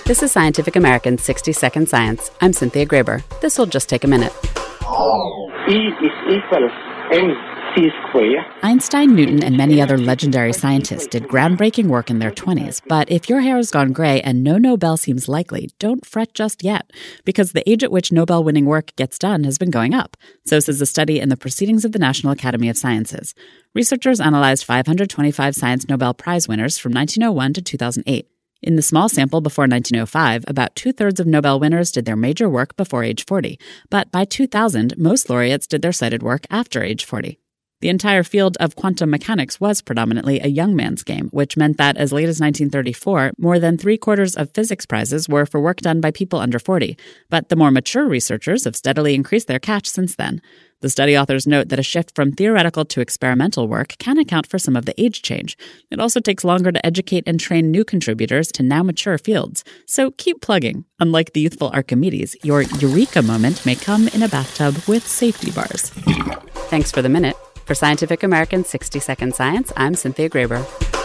This is Scientific American's 60-Second Science. I'm Cynthia Graber. This will just take a minute. E is equal mc squared. Einstein, Newton, and many other legendary scientists did groundbreaking work in their 20s. But if your hair has gone gray and no Nobel seems likely, don't fret just yet, because the age at which Nobel-winning work gets done has been going up. So says a study in the Proceedings of the National Academy of Sciences. Researchers analyzed 525 Science Nobel Prize winners from 1901 to 2008. In the small sample before 1905, about two-thirds of Nobel winners did their major work before age 40. But by 2000, most laureates did their cited work after age 40. The entire field of quantum mechanics was predominantly a young man's game, which meant that as late as 1934, more than three-quarters of physics prizes were for work done by people under 40. But the more mature researchers have steadily increased their catch since then. The study authors note that a shift from theoretical to experimental work can account for some of the age change. It also takes longer to educate and train new contributors to now mature fields. So keep plugging. Unlike the youthful Archimedes, your eureka moment may come in a bathtub with safety bars. Thanks for the minute. For Scientific American's 60-Second Science, I'm Cynthia Graber.